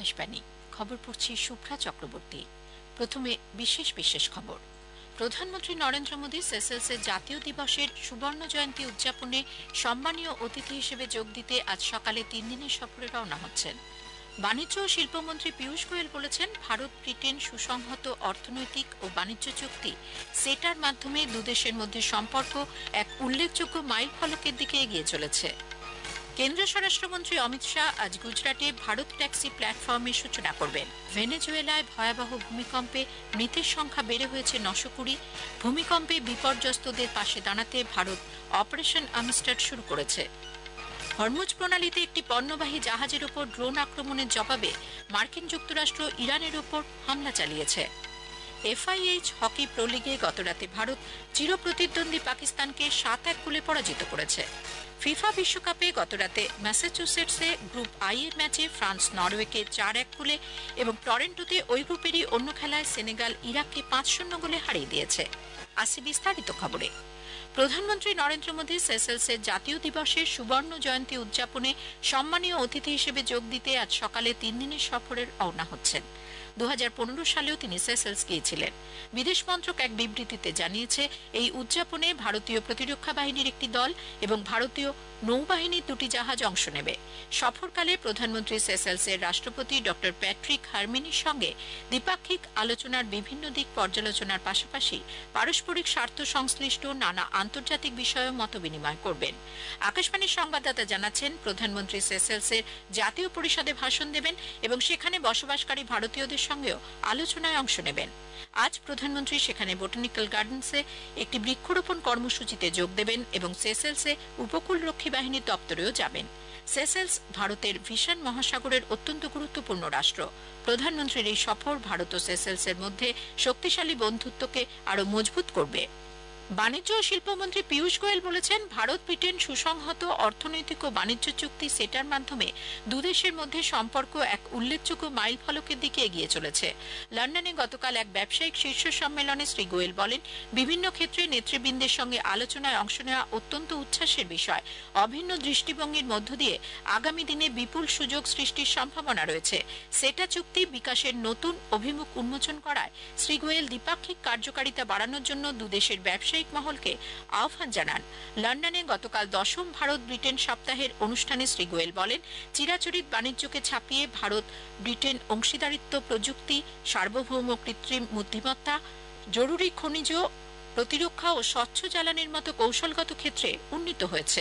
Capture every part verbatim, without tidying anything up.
আকাশবাণী খবর পড়ছি শুভ্রা চক্রবর্তী। প্রথমে বিশেষ বিশেষ খবর। প্রধানমন্ত্রী নরেন্দ্র মোদী সেসেলসের জাতীয় দিবসের সুবর্ণ জয়ন্তী উদযাপনে সম্মানীয় অতিথি হিসেবে যোগ দিতে আজ সকালে তিন দিনের সফরে রওনা হচ্ছেন। বাণিজ্য ও শিল্পমন্ত্রী পীযূষ গোয়েল বলেছেন, ভারত ব্রিটেন সুসংহত অর্থনৈতিক ও বাণিজ্য চুক্তি সেটার মাধ্যমে দুদেশের মধ্যে সম্পর্ক এক উল্লেখযোগ্য মাইল ফলকের দিকে এগিয়ে চলেছে। কেন্দ্রীয় স্বরাষ্ট্রমন্ত্রী অমিত শাহ আজ গুজরাটে ভারত ট্যাক্সি প্ল্যাটফর্মের সূচনা করবেন। ভেনেজুয়েলায় ভয়াবহ ভূমিকম্পে মৃতের সংখ্যা বেড়ে হয়েছে নশো কুড়ি। ভূমিকম্পে বিপর্যস্তদের পাশে দাঁড়াতে ভারত অপারেশন আমস্টার শুরু করেছে। হরমুজ প্রণালীতে একটি পণ্যবাহী জাহাজের উপর ড্রোন আক্রমণের জবাবে মার্কিন যুক্তরাষ্ট্র ইরানের উপর হামলা চালিয়েছে। এফআইএইচ হকি প্রো লিগে গতরাতে ভারত চিরপ্রতিদ্বন্দ্বী পাকিস্তানকে সাত এক গোলে পরাজিত করেছে। ফিফা বিশ্বকাপে গতরাতে ম্যাসাচুসেটসে গ্রুপ আই এর ম্যাচে ফ্রান্স নরওয়েকে চার এক গোলে এবং টরেন্টোতে ওই গ্রুপেরই অন্য খেলায় সেনেগাল ইরাককে পাঁচ শূন্য গোলে হারিয়ে দিয়েছে। আসি বিস্তারিত খবরে। প্রধানমন্ত্রী নরেন্দ্র মোদী সেসেলসের জাতীয় দিবসের সুবর্ণ জয়ন্তী উদযাপনে সম্মানীয় অতিথি হিসেবে যোগ দিতে আজ সকালে তিন দিনের সফরে রওনা হচ্ছেন। দু হাজার পনেরো সালেও তিনি সেসেলস গিয়েছিলেন। বিদেশ মন্ত্রক এক বিবৃতিতে জানিয়েছে, এই উদযাপনে ভারতীয় প্রতিরক্ষা বাহিনীর একটি দল এবং ভারতীয় নৌবাহিনীর দুটি জাহাজ অংশ নেবে। সফরকালে প্রধানমন্ত্রী সেসেলসের রাষ্ট্রপতি ডক্টর প্যাট্রিক হারমিনির সঙ্গে দ্বিপাক্ষিক আলোচনার বিভিন্ন দিক পর্যালোচনার পাশাপাশি পারস্পরিক স্বার্থ সংশ্লিষ্ট নানা আন্তর্জাতিক বিষয়েও মতবিনিময় করবেন। আকাশবাণীর সংবাদদাতা জানাচ্ছেন, প্রধানমন্ত্রী সেসেলসের জাতীয় পরিষদে ভাষণ দেবেন এবং সেখানে বসবাসকারী ভারতীয়দের সঙ্গেও আলোচনায় অংশ নেবেন। আজ প্রধানমন্ত্রী সেখানে বোটানিক্যাল গার্ডেন্সে একটি বৃক্ষরোপণ কর্মসূচিতে যোগ দেবেন এবং সেসেলসে উপকূলরক্ষী বাহিনীর দপ্তরেও যাবেন। সেসেলস ভারতের ভিশন মহাসাগরের অত্যন্ত গুরুত্বপূর্ণ রাষ্ট্র। প্রধানমন্ত্রীর এই সফর ভারত ও সেসেলসের মধ্যে শক্তিশালী বন্ধুত্বকে আরো মজবুত করবে। বাণিজ্য ও শিল্পমন্ত্রী পীযূষ গোয়েল বলেছেন, ভারত ব্রিটেন সুসংহত অর্থনৈতিক ও বাণিজ্য চুক্তি সেটার মাধ্যমে দুদেশের মধ্যে সম্পর্ক এক উল্লেখযোগ্য মাইল ফলকের দিকে এগিয়ে চলেছে। লন্ডনে গতকাল এক ব্যবসায়িক শীর্ষ সম্মেলনে শ্রী গোয়েল বলেন, বিভিন্ন ক্ষেত্রে নেতৃবৃন্দের সঙ্গে আলোচনায় অংশ নেওয়া অত্যন্ত উচ্ছ্বাসের বিষয়। অভিন্ন দৃষ্টিভঙ্গির মধ্য দিয়ে আগামী দিনে বিপুল সুযোগ সৃষ্টির সম্ভাবনা রয়েছে। সেটা চুক্তি বিকাশের নতুন অভিমুখ উন্মোচন করায় শ্রী গোয়েল দ্বিপাক্ষিক কার্যকারিতা বাড়ানোর জন্য দুদেশের ব্যবসা মহলকে আহ্বান জানান। লন্ডনে গতকাল দশম ভারত ব্রিটেন সপ্তাহের অনুষ্ঠানে শ্রী গোয়েল বলেন, চিরাচরিত বাণিজ্যকে ছাপিয়ে ভারত ব্রিটেন অংশীদারিত্ব, প্রযুক্তি, সার্বভৌম কৃত্রিম বুদ্ধিমত্তা, জরুরি খনিজ, প্রতিরক্ষা ও স্বচ্ছ জ্বালানির মতো কৌশলগত ক্ষেত্রে উন্নীত হয়েছে।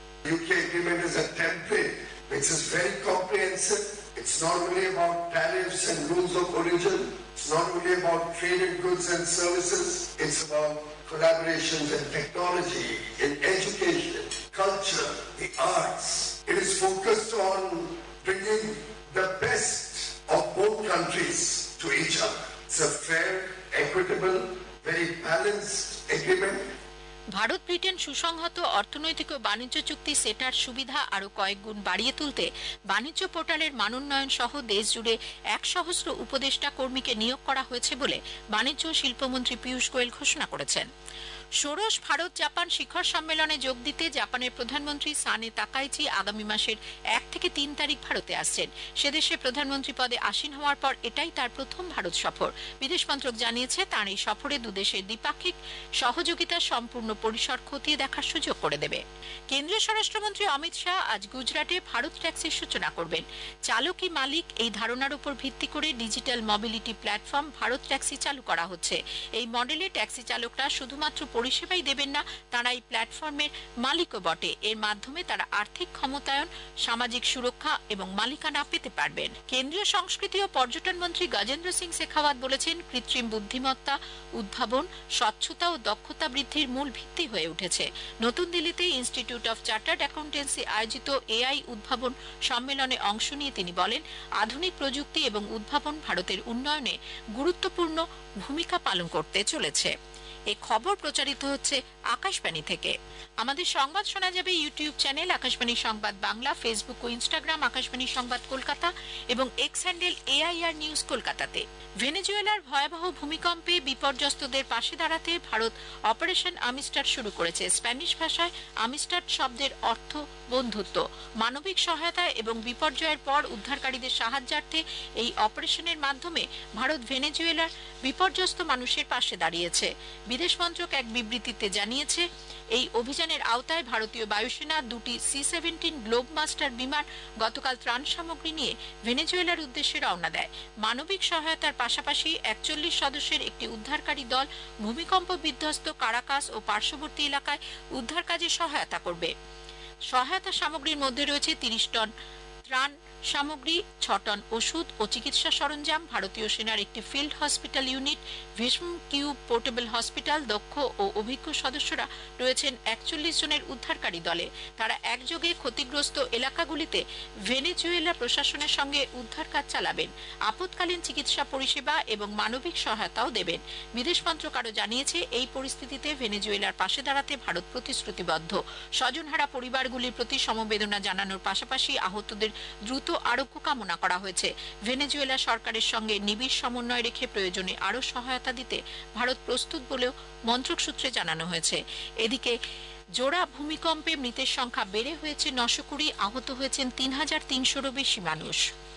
It's not only about tariffs and rules of origin. It's not only about trade in goods and services. It's about collaborations in technology, in education, culture, the arts. It is focused on bringing the best of both countries to each other. It's a fair, equitable, very balanced agreement. Bharat Britain সুসংহত অর্থনৈতিক ও বাণিজ্য চুক্তি সেটার সুবিধা আরো কয়েক গুণ বাড়িয়ে তুলতে বাণিজ্য পোর্টালের মানোন্নয়ন সহ দেশ জুড়ে এক সহস্র উপদেষ্টা কর্মীকে নিয়োগ করা হয়েছে বলে বাণিজ্য ও শিল্পমন্ত্রী পীযূষ গোয়েল ঘোষণা করেছেন। ষোড়শ ভারত জাপান শিখর সম্মেলনে যোগ দিতে জাপানের প্রধানমন্ত্রী সানে তাকাইচি আগামী মাসের এক থেকে তিন তারিখ ভারতে আসছেন। সেদেশে প্রধানমন্ত্রী পদে আসীন হওয়ার পর এটাই তার প্রথম ভারত সফর। বিদেশ মন্ত্রক জানিয়েছে, তার এই সফরে দুদেশের দ্বিপাক্ষিক সহযোগিতার সম্পূর্ণ পরিসর খতিয়ে দেখার সুযোগ করে দেবে। কেন্দ্রীয় স্বরাষ্ট্রমন্ত্রী অমিত শাহ আজ গুজরাটে ভারত ট্যাক্সির সূচনা করবেন। চালকই মালিক এই ধারণার উপর ভিত্তি করে digital mobility platform Bharat taxi চালু করা হচ্ছে। এই মডেলে ট্যাক্সি চালকরা শুধুমাত্র পরিষেবাই দেবেন না, তারা এই প্ল্যাটফর্মের মালিকও বটে। এর মাধ্যমে তারা আর্থিক ক্ষমতায়ন, সামাজিক সুরক্ষা এবং মালিকানা পেতে পারবেন। কেন্দ্রীয় সংস্কৃতি ও পর্যটন মন্ত্রী গজেন্দ্র সিং শেখাওয়াত বলেছেন, কৃত্রিম বুদ্ধিমত্তা, উদ্ভাবন, স্বচ্ছতা ও দক্ষতা বৃদ্ধির মূল ভিত্তি হয়ে উঠেছে। নতুন দিল্লিতে ইনস্টিটিউট অফ চার্টার্ড অ্যাকাউন্টেন্সি আয়োজিত এআই উদ্ভাবন সম্মেলনে অংশ নিয়ে তিনি বলেন, আধুনিক প্রযুক্তি এবং উদ্ভাবন ভারতের উন্নয়নে গুরুত্বপূর্ণ ভূমিকা পালন করতে চলেছে। এই খবর প্রচারিত হচ্ছে আকাশবাণী থেকে। আমাদের সংবাদ শোনা যাবে YouTube channel Akashvani Sangbad Bangla, Facebook ও ইনস্টাগ্রাম আকাশবাণী সংবাদ কলকাতা এবং এক্স হ্যান্ডেল এআইআর নিউজ কলকাতাতে। ভেনেজুয়েলার ভয়াবহ ভূমিকম্পে বিপর্যস্তদের পাশে দাঁড়াতে ভারত অপারেশন আমিস্টার শুরু করেছে। স্প্যানিশ ভাষায় আমিস্টার শব্দের অর্থ বন্ধুত্ব। মানবিক সহায়তা এবং বিপর্যয়ের পর উদ্ধারকারীদের সাহায্যার্থে এই অপারেশনের মাধ্যমে ভারত ভেনেজুয়েলার বিপর্যস্ত মানুষের পাশে দাঁড়িয়েছে। বিদেশ মন্ত্রক এক বিবৃতিতে জানিয়েছে, এই অভিযানের আওতায় ভারতীয় বায়ুসেনা দুটি সি সেভেন্টিন গ্লোব মাস্টার বিমান গতকাল ত্রাণ সামগ্রী নিয়ে ভেনেজুয়েলার উদ্দেশ্যে রওনা দেয়। মানবিক সহায়তার পাশাপাশি একচল্লিশ সদস্যের একটি উদ্ধারকারী দল ভূমিকম্প বিধ্বস্ত কারাকাস ও পার্শ্ববর্তী এলাকায় উদ্ধার কাজে সহায়তা করবে। সহায়তা সামগ্রীর মধ্যে রয়েছে তিরিশ টন ত্রাণ সামগ্রী, ছ টন ওষুধ ও চিকিৎসা সরঞ্জাম। ভারতীয় সেনার একটি field hospital unit, Bhishm cube portable hospital, দক্ষ ও অভিজ্ঞ সদস্যরা রয়েছেন একচল্লিশ জনের উদ্ধারকারী দলে। তারা একযোগে ক্ষতিগ্রস্ত এলাকাগুলিতে ভেনেজুয়েলা প্রশাসনের সঙ্গে উদ্ধার কাজ চালাবেন, আপৎকালীন চিকিৎসা পরিষেবা এবং মানবিক সহায়তাও দেবেন। বিদেশ মন্ত্রক আরও জানিয়েছে, এই পরিস্থিতিতে ভেনেজুয়েলার পাশে দাঁড়াতে ভারত প্রতিশ্রুতিবদ্ধ। স্বজনহারা পরিবারগুলির প্রতি সমবেদনা জানানোর পাশাপাশি আহতদের দ্রুত আরোগ্য কামনা করা হয়েছে। ভেনেজুয়েলা সরকারের সঙ্গে নিবিড় সমন্বয় রেখে প্রয়োজনে আরও সহায়তা দিতে ভারত প্রস্তুত বলেও মন্ত্রক সূত্রে জানানো হয়েছে। এদিকে জোড়া ভূমিকম্পে মৃতের সংখ্যা বেড়ে হয়েছে নশো কুড়ি, আহত হয়েছেন তিন হাজার তিনশোরও বেশি মানুষ।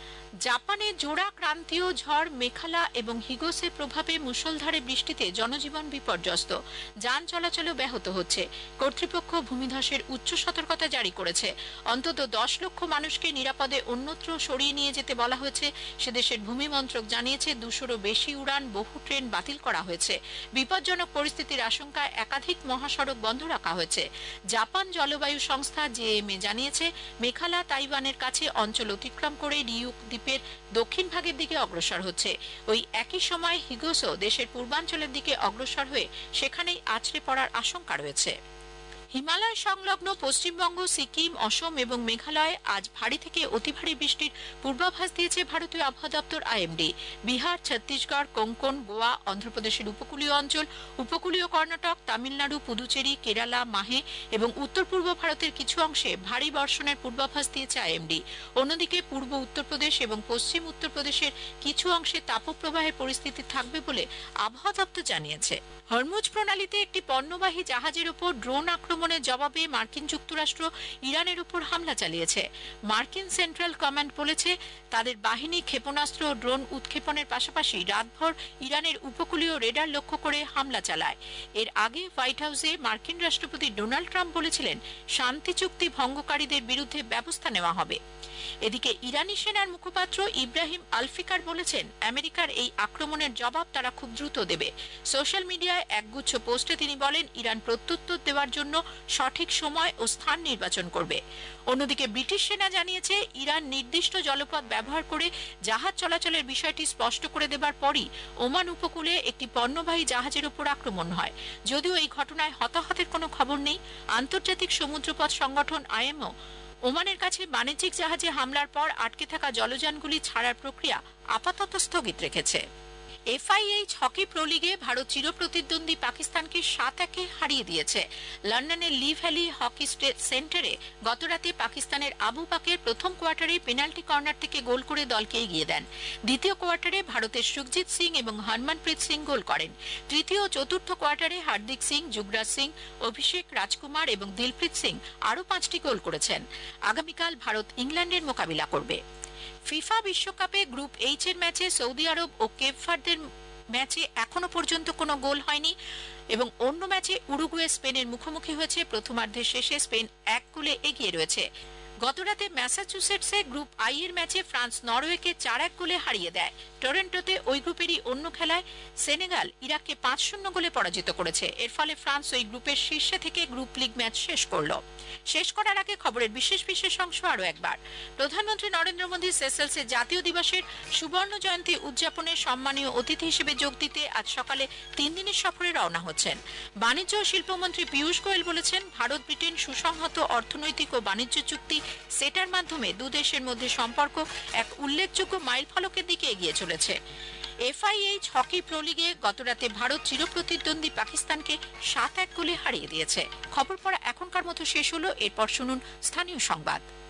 জাপানে জোড়া ক্রান্তীয় ঝড় মেখালা এবং হিগোসের প্রভাবে মুষলধারে বৃষ্টিতে জনজীবন বিপর্যস্ত, যান চলাচলও ব্যাহত হচ্ছে। কর্তৃপক্ষ ভূমিধসের উচ্চ সতর্কতা জারি করেছে। অন্তত দশ লক্ষ মানুষকে নিরাপদে অন্যত্র সরিয়ে নিয়ে যেতে বলা হয়েছে। সে দেশের ভূমি মন্ত্রক জানিয়েছে, দুশোরও বেশি উড়ান, বহু ট্রেন বাতিল করা হয়েছে। বিপজ্জনক পরিস্থিতির আশঙ্কায় একাধিক মহাসড়ক বন্ধ রাখা হয়েছে। জাপান জলবায়ু সংস্থা জেএমএ জানিয়েছে, মেখালা তাইওয়ানের কাছে অঞ্চল অতিক্রম করে রিউক দ্বীপের দক্ষিণ ভাগের দিকে অগ্রসর হচ্ছে। ওই একই সময় হিগোসও দেশের পূর্বাঞ্চলের দিকে অগ্রসর হয়ে সেখানেই আছড়ে পড়ার আশঙ্কা রয়েছে। হিমালয় সংলগ্ন পশ্চিমবঙ্গ, সিকিম, অসম এবং মেঘালয়ে আজ ভারী থেকে অতি ভারী বৃষ্টির পূর্বাভাস দিয়েছে ভারতীয় আবহাওয়া দপ্তর আইএমডি। বিহার, ছত্তিশগড়, কোঙ্কন, গোয়া, অন্ধ্রপ্রদেশের উপকূলীয় অঞ্চল, উপকূলীয় কর্ণাটক, তামিলনাড়ু, পুদুচেরি, কেরালা, মাহে এবং উত্তর পূর্ব ভারতের কিছু অংশে ভারী বর্ষণের পূর্বাভাস দিয়েছে আইএমডি। অন্যদিকে পূর্ব উত্তরপ্রদেশ এবং পশ্চিম উত্তরপ্রদেশের কিছু অংশে তাপপ্রবাহের পরিস্থিতি থাকবে বলে আবহাওয়া দপ্তর জানিয়েছে। হরমুজ প্রণালীতে একটি পণ্যবাহী জাহাজের উপর ড্রোন আক্রমণের জবাবে মার্কিন যুক্তরাষ্ট্র ইরানের উপর হামলা চালিয়েছে। মার্কিন সেন্ট্রাল কমান্ড বলেছে, তাদের বাহিনী ক্ষেপণাস্ত্র ও ড্রোন উৎক্ষেপণের পাশাপাশি রাতভর ইরানের উপকূলীয় রেডার লক্ষ্য করে হামলা চালায়। এর আগে হোয়াইট হাউসে মার্কিন রাষ্ট্রপতি ডোনাল্ড ট্রাম্প বলেছিলেন, শান্তি চুক্তি ভঙ্গকারীদের বিরুদ্ধে ব্যবস্থা নেওয়া হবে। এদিকে ইরানি সেনার মুখপাত্র ইব্রাহিম আলফিকার বলেছেন, আমেরিকার এই আক্রমণের জবাব তারা খুব দ্রুত দেবে। সোশ্যাল মিডিয়ায় একগুচ্ছ পোস্টে তিনি বলেন, ইরান প্রত্যুত্তর দেওয়ার জন্য সঠিক সময় ও স্থান নির্বাচন করবে। অন্যদিকে ব্রিটিশ সেনা জানিয়েছে, ইরান নির্দিষ্ট জলপথ ব্যবহার করে জাহাজ চলাচলের বিষয়টি স্পষ্ট করে দেবার পরই ওমান উপকূলে একটি পণ্যবাহী জাহাজের উপর আক্রমণ হয়। যদিও এই ঘটনায় হতাহতের কোনো খবর নেই। আন্তর্জাতিক সমুদ্রপথ সংগঠন আইএমও ওমানের কাছে বাণিজ্যিক জাহাজে হামলার পর আটকে থাকা জলযানগুলি ছাড়ার প্রক্রিয়া আপাতত স্থগিত রেখেছে। এফআইএইচ হকি প্রো লিগে ভারত চিরপ্রতিদ্বন্দ্বী পাকিস্তানকে সাত একে হারিয়ে দিয়েছে। লন্ডনের লি ভ্যালি হকি সেন্টারে গতরাতে পাকিস্তানের আবু বাকের প্রথম কোয়ার্টারে পেনাল্টি কর্নার থেকে গোল করে দলকে এগিয়ে দেন। দ্বিতীয় কোয়ার্টারে ভারতের সুখজিৎ সিং এবং হরমনপ্রীত সিং গোল করেন। তৃতীয় ও চতুর্থ কোয়ার্টারে হার্দিক সিং, যুবরাজ সিং, অভিষেক, রাজকুমার এবং দিলপ্রীত সিং আরও পাঁচটি গোল করেছেন। আগামীকাল ভারত ইংল্যান্ডের মোকাবিলা করবে। ফিফা বিশ্বকাপে গ্রুপ এইচ এর ম্যাচে সৌদি আরব ও কেপ ভার্দের ম্যাচে এখনো পর্যন্ত কোনো গোল হয়নি এবং অন্য ম্যাচে উরুগুয়ে স্পেনের মুখোমুখি হয়েছে। প্রথমার্ধের শেষে স্পেন এক গোলে এগিয়ে রয়েছে। গতরাতে ম্যাসাচুসেটসে গ্রুপ আই এর ম্যাচে ফ্রান্স নরওয়েকে চার এক গোলে হারিয়ে দেয়। টরন্টোতে ওই গ্রুপেরই অন্য খেলায় সেনেগাল ইরাককে পাঁচ শূন্য গোলে পরাজিত করেছে। এর ফলে ফ্রান্স ওই গ্রুপের শীর্ষে থেকে গ্রুপ লিগ ম্যাচ শেষ করল। শেষ করার আগে খবরের বিশেষ বিশেষ অংশ আরো একবার। প্রধানমন্ত্রী নরেন্দ্র মোদী সেসেলসে জাতীয় দিবসের সুবর্ণ জয়ন্তী উদযাপনে সম্মানীয় অতিথি হিসেবে যোগ দিতে আজ সকালে তিন দিনের সফরে রওনা হচ্ছেন। বাণিজ্য ও শিল্পমন্ত্রী পীযূষ গোয়েল বলেছেন, ভারত ব্রিটেন সুসংহত অর্থনৈতিক ও বাণিজ্য চুক্তি সেটার মাধ্যমে দু দেশের মধ্যে সম্পর্ক এক উল্লেখযোগ্য মাইলফলকের দিকে এগিয়ে চলেছে। এফআইএইচ হকি প্রো লিগে গতরাতে ভারত চিরপ্রতিদ্বন্দ্বী পাকিস্তানকে সাত এক গোলে হারিয়ে দিয়েছে। খবর পড়া এখনকার মতো শেষ হলো। এরপর শুনুন স্থানীয় সংবাদ।